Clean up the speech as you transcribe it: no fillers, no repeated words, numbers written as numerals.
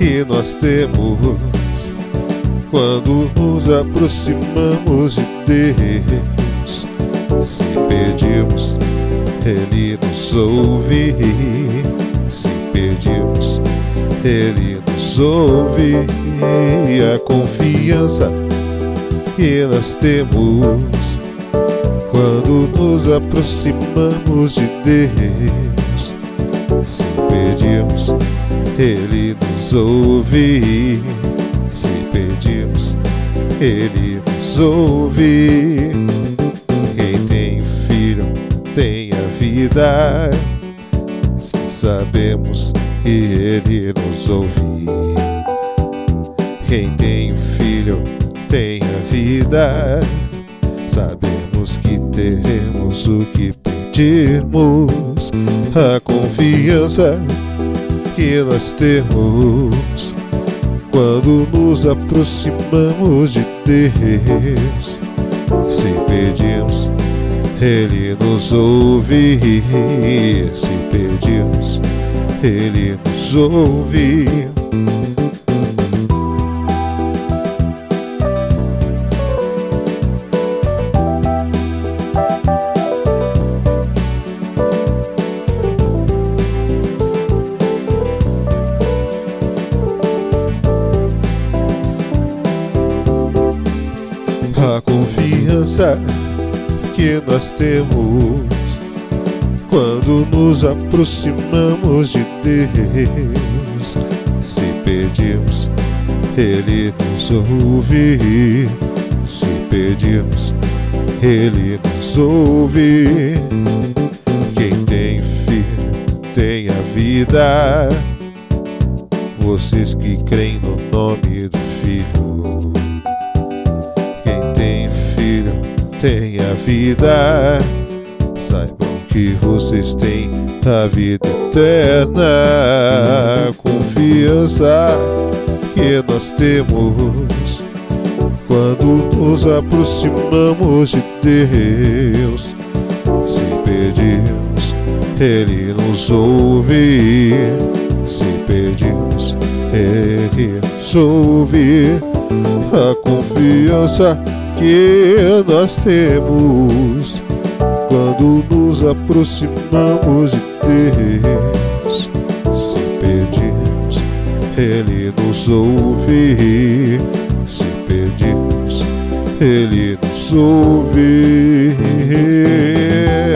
que nós temos quando nos aproximamos de Deus. Se pedimos, Ele nos ouve. Se pedimos, Ele nos ouve. A confiança que nós temos quando nos aproximamos de Deus. Se pedimos, Ele nos ouve. Se pedimos, Ele nos ouve. Quem tem filho tem a vida. Sabemos que Ele nos ouve. Quem tem filho tem a vida. Sabemos que teremos o que pedirmos. A confiança que nós temos quando nos aproximamos de Deus. Se pedimos, Ele nos ouve. Se pedimos, Ele nos ouve. A confiança que nós temos quando nos aproximamos de Deus. Se pedimos, Ele nos ouve. Se pedimos, Ele nos ouve. Quem tem filho tem a vida. Vocês que creem no nome do Filho. Tem a vida. Saibam que vocês têm a vida eterna. A confiança que nós temos quando nos aproximamos de Deus. Se pedimos, Ele nos ouve. Se pedimos, Ele nos ouve. A confiança que nós temos quando nos aproximamos de Deus. Se pedimos, Ele nos ouve. Se pedimos, Ele nos ouve.